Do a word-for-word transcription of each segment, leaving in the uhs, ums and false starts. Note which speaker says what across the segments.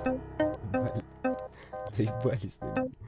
Speaker 1: Доебались на меня.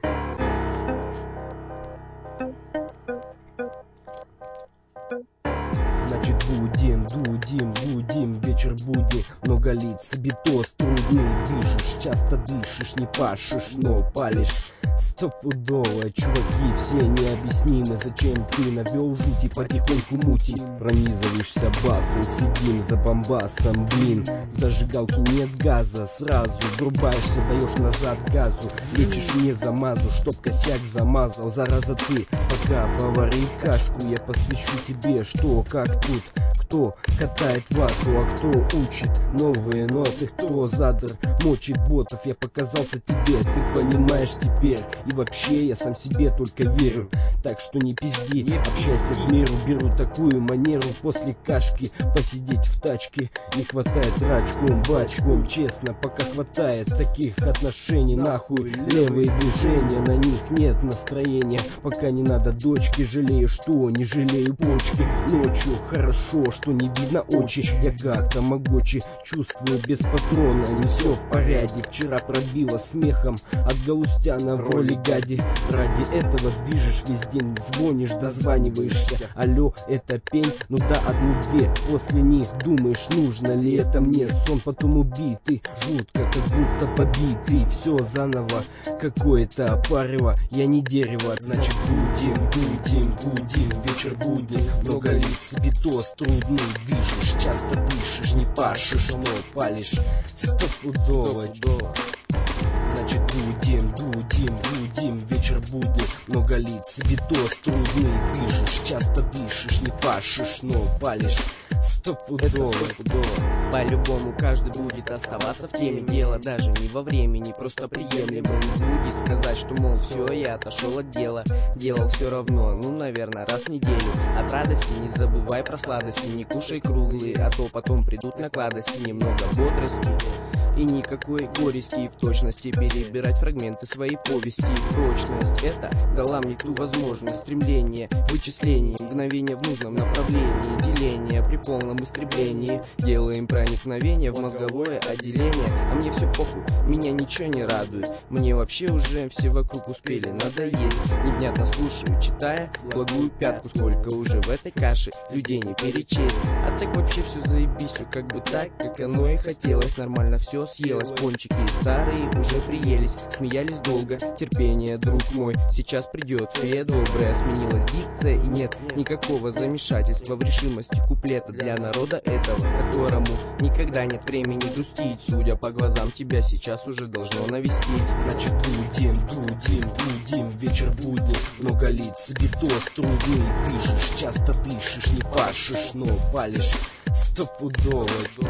Speaker 1: Значит, будем, будем, будем, вечер будни, много лиц, битос трудный, движешь, часто дышишь, не пашешь, но палишь. Стопудово, чуваки, все необъяснимы. Зачем ты навел жути, потихоньку мути? Пронизываешься басом, сидим за бомбасом, блин. В зажигалке нет газа, сразу врубаешься, даешь назад газу. Лечишь не замазу, чтоб косяк замазал. Зараза ты, пока повари кашку, я посвящу тебе, что, как тут. Кто катает вату, а кто учит новые ноты, кто задр мочит ботов. Я показался тебе, ты понимаешь теперь. И вообще я сам себе только верю. Так что не пизди, общайся в меру. Беру такую манеру после кашки посидеть в тачке. Не хватает рачком, бачком, честно, пока хватает таких отношений. Нахуй левые движения, на них нет настроения. Пока не надо дочки, жалею, что не жалею почки. Ночью хорошо, что не видно очи. Я как тамагочи, чувствую без патрона, не все в порядке. Вчера пробило смехом от Галустяна в роли гади. Ради этого движешь весь день, звонишь, дозваниваешься. Алло, это пень? Ну да, одну-две. После них думаешь, нужно ли это мне. Сон потом убитый, жутко, как будто побитый. Все заново, какое-то парево. Я не дерево, значит будем, будем, будем. Вечер будни, много лиц, битос трудный. Движешь, часто дышишь, не пашешь, но палишь. Стопудово, значит будем, будем, будем. Вечер будни, много лиц, битос трудный. Движешь, часто дышишь, не пашешь, но палишь. Стопудово, стопудово.
Speaker 2: По-любому каждый будет оставаться в теме. Дело даже не во времени, просто приемлемо не будет сказать, что, мол, все, я отошел от дела. Делал все равно, ну, наверное, раз в неделю. От радости не забывай про сладости, не кушай круглые, а то потом придут накладости. Немного бодрости и никакой горести, и в точности перебирать фрагменты своей повести. И прочность это дала мне ту возможность, стремление, вычисление, мгновение в нужном направлении, деление при полном истреблении. Делаем проникновение в мозговое отделение, а мне все похуй, меня ничего не радует. Мне вообще уже все вокруг успели надоесть. Невнятно слушаю, читая благую пятку, сколько уже в этой каше людей не перечесть. А так вообще все заебись, все как бы так, как оно и хотелось. Нормально все съелось, пончики старые уже приелись. Смеялись долго, терпение, друг мой, сейчас придет фея добрая. Сменилась дикция и нет никакого замешательства в решимости куплета для народа этого, которому никогда нет времени грустить. Судя по глазам, тебя сейчас уже должно навестить.
Speaker 1: Значит будем, будем, будем. Вечер будни, много лиц, битос трудный. Движешь, часто дышишь, не пашешь, но палишь. Стопудово.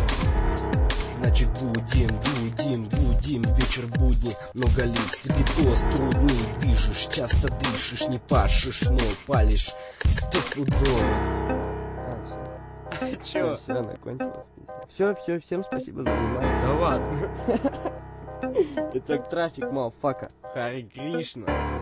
Speaker 1: Значит будем, будем, будем. Вечер будни, много лиц, битос трудный. Движешь, часто дышишь, не пашешь, но палишь. Стопудово.
Speaker 2: А чё?
Speaker 1: Все, она кончилась песня. Все, все, всем спасибо за внимание.
Speaker 2: Да ладно.
Speaker 1: Это трафик, малфака.
Speaker 2: Хари Кришна.